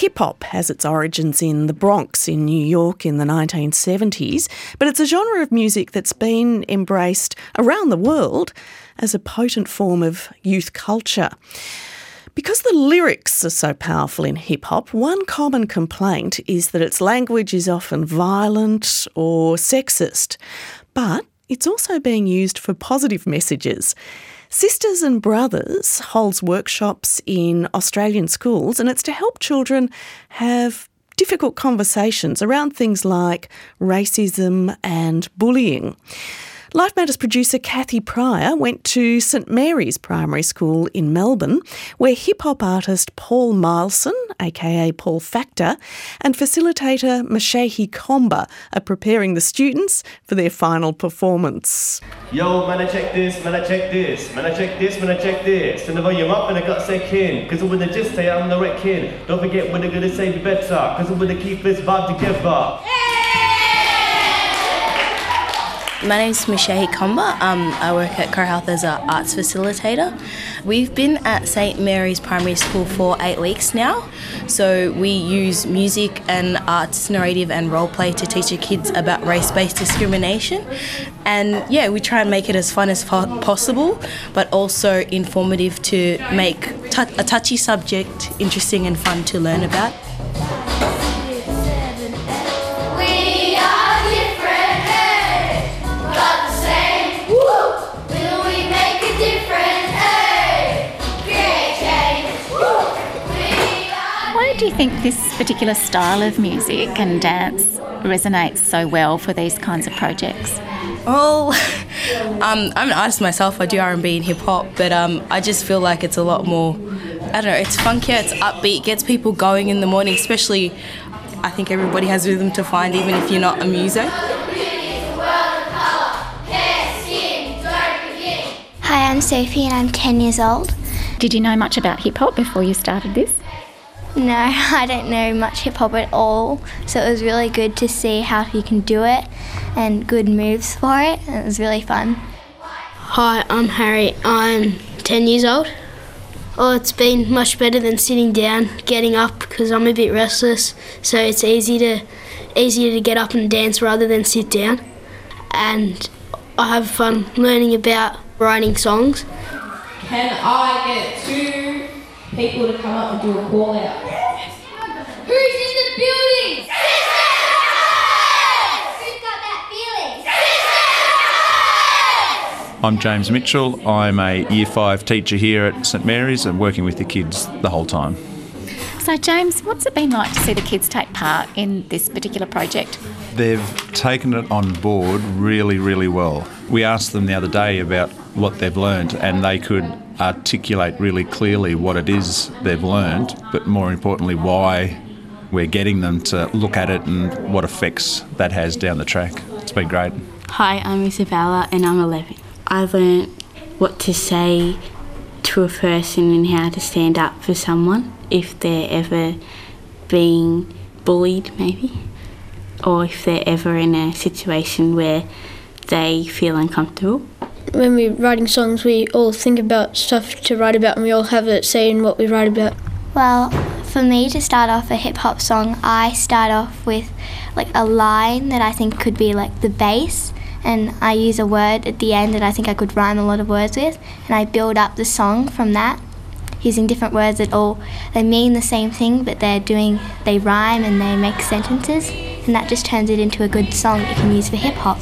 Hip-hop has its origins in the Bronx in New York in the 1970s, but it's a genre of music that's been embraced around the world as a potent form of youth culture. Because the lyrics are so powerful in hip-hop, one common complaint is that its language is often violent or sexist, but it's also being used for positive messages. Sisters and Brothers holds workshops in Australian schools, and it's to help children have difficult conversations around things like racism and bullying. Life Matters producer Kathy Pryor went to St Mary's Primary School in Melbourne, where hip-hop artist Paul Milson, aka Paul Factor, and facilitator Mashehi Komba are preparing the students for their final performance. Yo, man, I check this, man, I check this, man, I check this, man, I check this. Turn the volume up and I got second, cause when they just say I'm the right kid. Don't forget when they're gonna say be better, cause I'm gonna keep this vibe together. My name's Mashehi Komba. I work at CoHealth as an arts facilitator. We've been at St Mary's Primary School for 8 weeks now. So we use music and arts, narrative and role play to teach the kids about race-based discrimination. And yeah, we try and make it as fun as possible, but also informative to make a touchy subject interesting and fun to learn about. Why do you think this particular style of music and dance resonates so well for these kinds of projects? Well, I'm an artist myself. I do R&B and hip-hop, but I just feel like it's a lot more, I don't know, it's funkier, it's upbeat, gets people going in the morning, especially I think everybody has rhythm to find, even if you're not a muso. Hi, I'm Sophie and I'm 10 years old. Did you know much about hip-hop before you started this? No, I don't know much hip-hop at all, so it was really good to see how you can do it and good moves for it, and it was really fun. Hi, I'm Harry. I'm 10 years old. Oh, it's been much better than sitting down, getting up, because I'm a bit restless, so it's easier to get up and dance rather than sit down. And I have fun learning about writing songs. Can I get 2 people to come up and do a call out? Who's in the building? Who's got that feeling? I'm James Mitchell. I'm a Year 5 teacher here at St Mary's and working with the kids the whole time. So James, what's it been like to see the kids take part in this particular project? They've taken it on board really, really well. We asked them the other day about what they've learned, and they could articulate really clearly what it is they've learned, but more importantly why we're getting them to look at it and what effects that has down the track. It's been great. Hi, I'm Isabella and I'm 11. I've learned what to say to a person and how to stand up for someone if they're ever being bullied maybe, or if they're ever in a situation where they feel uncomfortable. When we're writing songs, we all think about stuff to write about and we all have a say in what we write about. Well, for me to start off a hip-hop song, I start off with like a line that I think could be like the bass, and I use a word at the end that I think I could rhyme a lot of words with, and I build up the song from that using different words that all, they mean the same thing, but they rhyme and they make sentences, and that just turns it into a good song that you can use for hip-hop.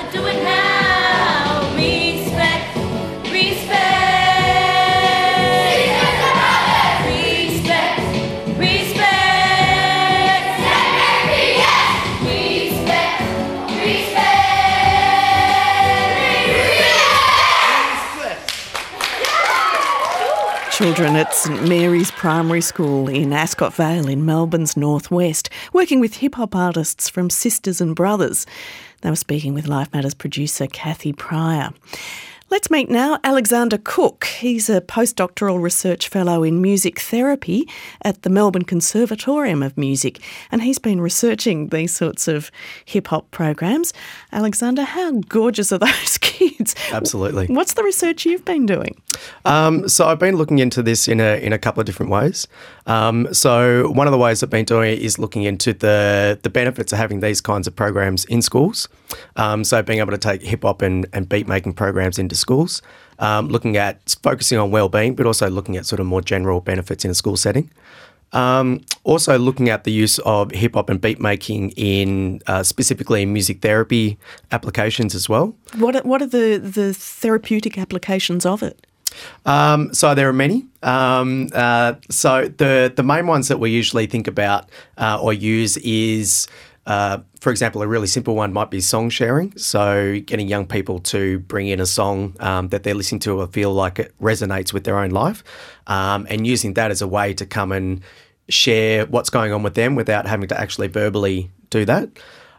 Children at St Mary's Primary School in Ascot Vale in Melbourne's northwest, working with hip-hop artists from Sisters and Brothers. They were speaking with Life Matters producer Kathy Pryor. Let's meet now Alexander Cook. He's a postdoctoral research fellow in music therapy at the Melbourne Conservatorium of Music, and he's been researching these sorts of hip-hop programs. Alexander, how gorgeous are those kids? Absolutely. What's the research you've been doing? So I've been looking into this in a couple of different ways. So one of the ways I've been doing it is looking into the benefits of having these kinds of programs in schools. So being able to take hip-hop and beat-making programs into schools, looking at focusing on well-being, but also looking at sort of more general benefits in a school setting. Also looking at the use of hip-hop and beat-making in specifically in music therapy applications as well. What are the therapeutic applications of it? So there are many. So the main ones that we usually think about or use is, for example, a really simple one might be song sharing. So getting young people to bring in a song that they're listening to or feel like it resonates with their own life, and using that as a way to come and share what's going on with them without having to actually verbally do that.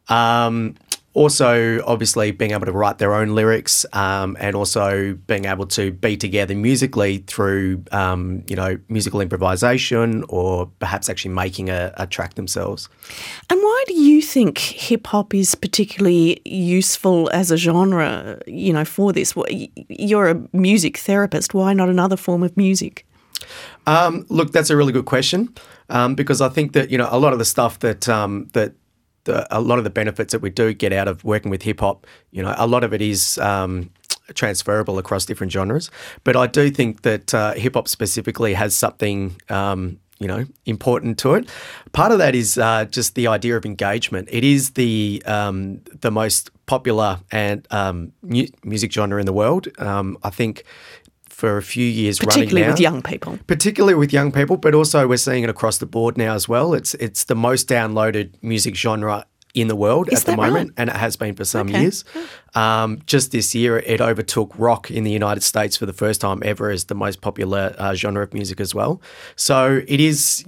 Also, obviously, being able to write their own lyrics and also being able to be together musically through, musical improvisation or perhaps actually making a track themselves. And why do you think hip-hop is particularly useful as a genre, for this? You're a music therapist. Why not another form of music? Look, that's a really good question because I think that, a lot of the stuff that a lot of the benefits that we do get out of working with hip-hop, a lot of it is transferable across different genres. But I do think that hip-hop specifically has something, important to it. Part of that is just the idea of engagement. It is the most popular and music genre in the world. I think for a few years running now. Particularly with young people. Particularly with young people, but also we're seeing it across the board now as well. It's the most downloaded music genre in the world at the moment, and it has been for some years. Just this year, it overtook rock in the United States for the first time ever as the most popular genre of music as well. So it is,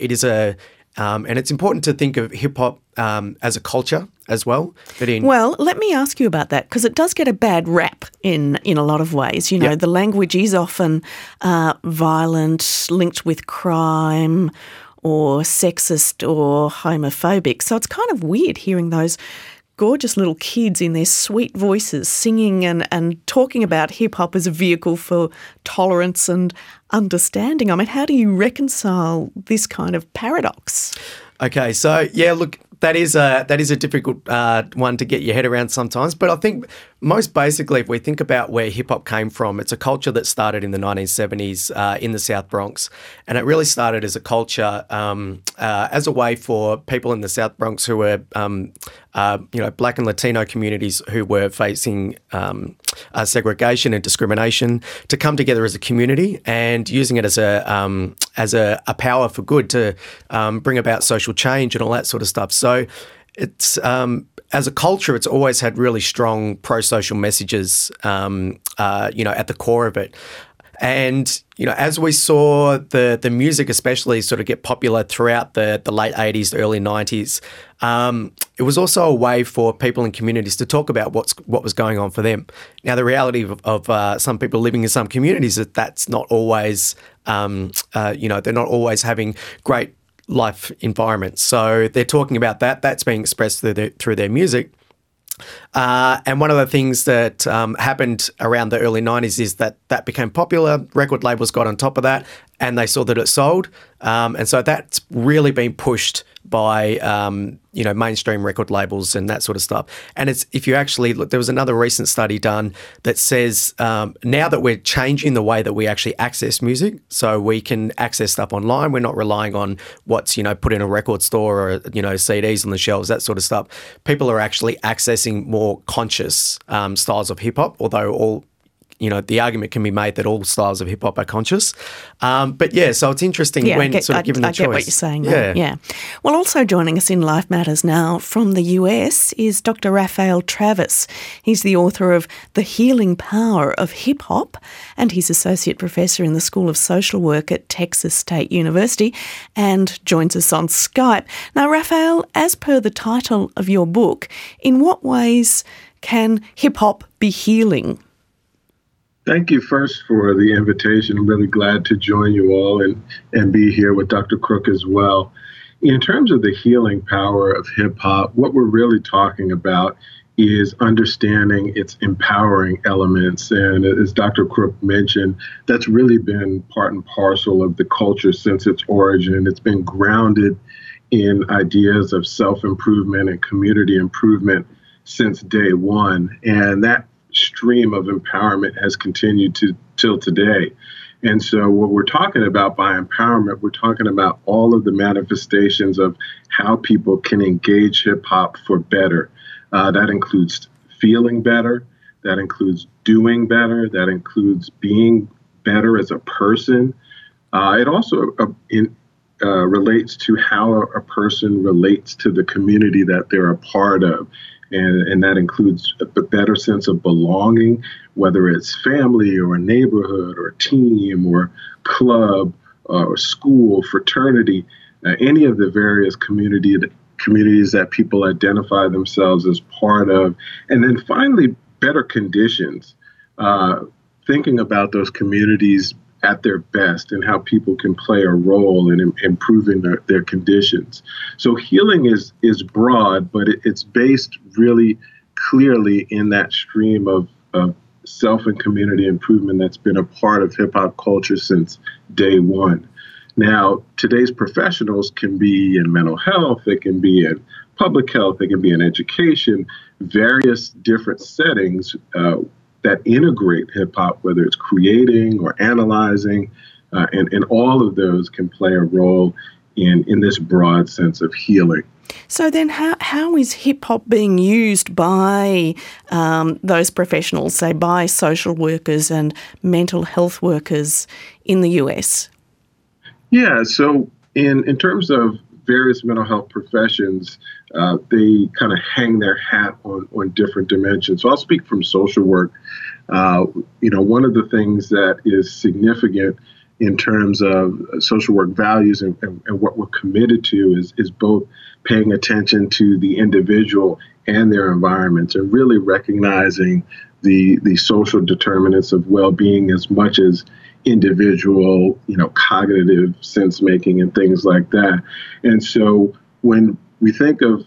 and it's important to think of hip-hop as a culture as well. Well, let me ask you about that, because it does get a bad rap in a lot of ways. The language is often violent, linked with crime or sexist or homophobic. So it's kind of weird hearing those gorgeous little kids in their sweet voices singing and talking about hip-hop as a vehicle for tolerance and understanding. I mean, how do you reconcile this kind of paradox? Okay, so look, that is a difficult one to get your head around sometimes. But I think most basically, if we think about where hip-hop came from, it's a culture that started in the 1970s in the South Bronx. And it really started as a culture as a way for people in the South Bronx who were, Black and Latino communities who were facing segregation and discrimination to come together as a community and using it as a power for good to bring about social change and all that sort of stuff. So it's as a culture, it's always had really strong pro-social messages, at the core of it. And, as we saw the music especially sort of get popular throughout the late 80s, early 90s, it was also a way for people in communities to talk about what was going on for them. Now, the reality of some people living in some communities is that's not always, they're not always having great life environments. So they're talking about that. That's being expressed through their music. And one of the things that happened around the early 90s is that became popular. Record labels got on top of that and they saw that it sold. And so that's really been pushed by, mainstream record labels and that sort of stuff. And if you actually look, there was another recent study done that says now that we're changing the way that we actually access music, so we can access stuff online. We're not relying on what's, put in a record store or, CDs on the shelves, that sort of stuff. People are actually accessing more conscious styles of hip hop, although all the argument can be made that all styles of hip-hop are conscious. So it's interesting given the choice. I get what you're saying there. Yeah. Well, also joining us in Life Matters now from the US is Dr. Raphael Travis. He's the author of The Healing Power of Hip-Hop, and he's Associate Professor in the School of Social Work at Texas State University and joins us on Skype. Now, Raphael, as per the title of your book, in what ways can hip-hop be healing? Thank you first for the invitation. I'm really glad to join you all and be here with Dr. Crook as well. In terms of the healing power of hip hop, what we're really talking about is understanding its empowering elements. And as Dr. Crook mentioned, that's really been part and parcel of the culture since its origin. It's been grounded in ideas of self-improvement and community improvement since day one. And that stream of empowerment has continued till today. And so what we're talking about by empowerment, we're talking about all of the manifestations of how people can engage hip hop for better. That includes feeling better. That includes doing better. That includes being better as a person. It also relates to how a person relates to the community that they're a part of. And that includes a better sense of belonging, whether it's family or a neighborhood or a team or club or school, fraternity, any of the various communities that people identify themselves as part of. And then finally, better conditions, thinking about those communities at their best and how people can play a role in improving their conditions. So healing is broad, but it's based really clearly in that stream of self and community improvement that's been a part of hip hop culture since day one. Now, today's professionals can be in mental health, they can be in public health, they can be in education, various different settings that integrate hip hop, whether it's creating or analyzing, and all of those can play a role in this broad sense of healing. So then how is hip hop being used by those professionals, say by social workers and mental health workers in the US? Yeah, so in terms of various mental health professions, they kind of hang their hat on different dimensions. So I'll speak from social work. One of the things that is significant in terms of social work values and what we're committed to is both paying attention to the individual and their environments and really recognizing the social determinants of well-being as much as individual, cognitive sense making and things like that. And so when we think of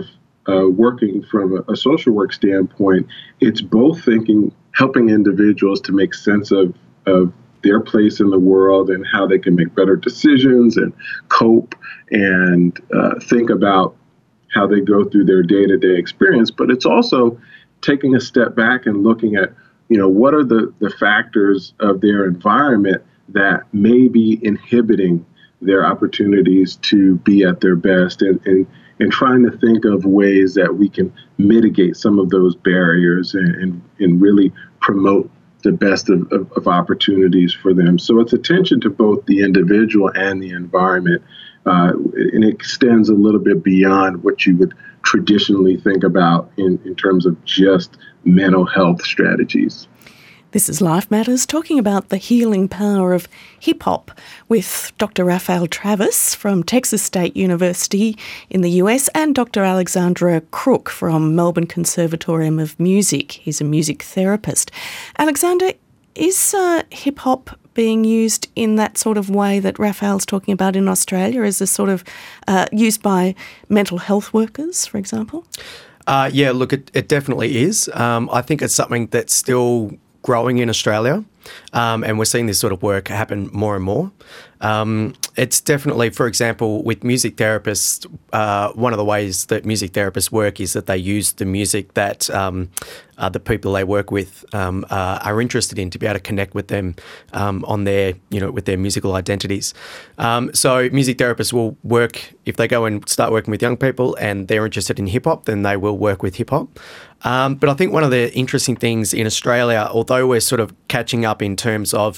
working from a social work standpoint, it's both helping individuals to make sense of their place in the world and how they can make better decisions and cope and think about how they go through their day-to-day experience. But it's also taking a step back and looking at, what are the factors of their environment that may be inhibiting their opportunities to be at their best and trying to think of ways that we can mitigate some of those barriers and really promote the best of opportunities for them. So it's attention to both the individual and the environment, and it extends a little bit beyond what you would traditionally think about in terms of just mental health strategies. This is Life Matters, talking about the healing power of hip-hop with Dr. Raphael Travis from Texas State University in the US and Dr. Alexandra Crook from Melbourne Conservatorium of Music. He's a music therapist. Alexander, is hip-hop being used in that sort of way that Raphael's talking about in Australia? Is this sort of used by mental health workers, for example? Yeah, look, it definitely is. I think it's something that's still growing in Australia, and we're seeing this sort of work happen more and more. It's definitely, for example, with music therapists, one of the ways that music therapists work is that they use the music that the people they work with are interested in to be able to connect with them on their, with their musical identities. So music therapists will work, if they go and start working with young people and they're interested in hip hop, then they will work with hip hop. But I think one of the interesting things in Australia, although we're sort of catching up in terms of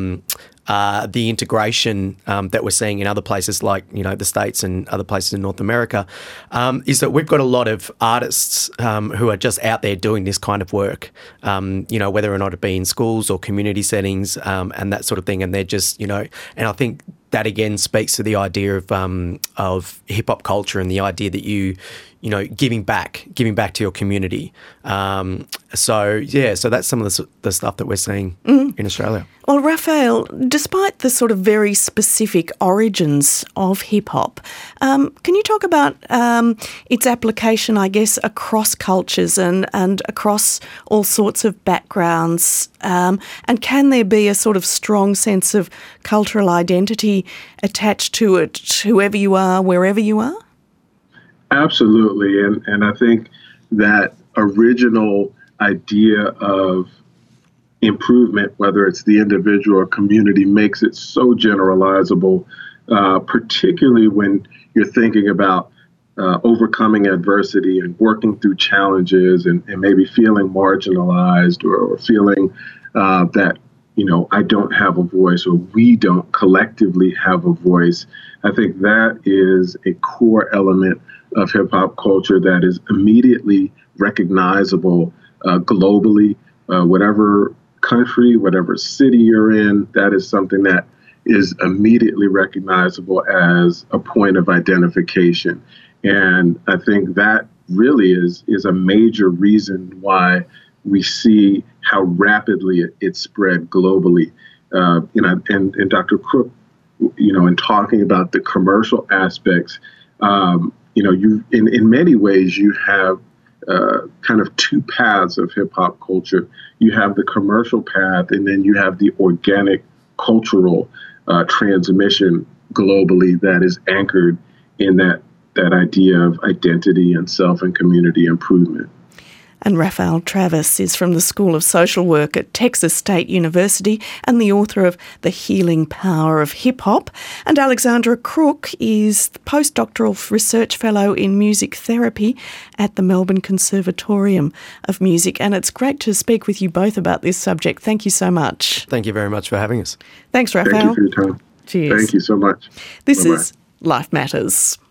the integration that we're seeing in other places like, the States and other places in North America, is that we've got a lot of artists who are just out there doing this kind of work, whether or not it be in schools or community settings and that sort of thing. And they're just, and I think that again speaks to the idea of hip hop culture and the idea that you giving back to your community. So that's some of the stuff that we're seeing in Australia. Well, Raphael, despite the sort of very specific origins of hip hop, can you talk about its application, I guess, across cultures and across all sorts of backgrounds? And can there be a sort of strong sense of cultural identity attached to it, whoever you are, wherever you are? Absolutely. And I think that original idea of improvement, whether it's the individual or community, makes it so generalizable, particularly when you're thinking about overcoming adversity and working through challenges and maybe feeling marginalized or feeling that, I don't have a voice or we don't collectively have a voice. I think that is a core element of hip hop culture that is immediately recognizable globally, whatever country, whatever city you're in, that is something that is immediately recognizable as a point of identification. And I think that really is a major reason why we see how rapidly it spread globally. And Dr. Crook, in talking about the commercial aspects, you in many ways you have kind of two paths of hip hop culture. You have the commercial path, and then you have the organic cultural transmission globally that is anchored in that idea of identity and self and community improvement. And Raphael Travis is from the School of Social Work at Texas State University and the author of The Healing Power of Hip Hop. And Alexandra Crook is the postdoctoral research fellow in music therapy at the Melbourne Conservatorium of Music. And it's great to speak with you both about this subject. Thank you so much. Thank you very much for having us. Thanks, Raphael. Thank you for your time. Cheers. Thank you so much. This Bye-bye. is Life Matters.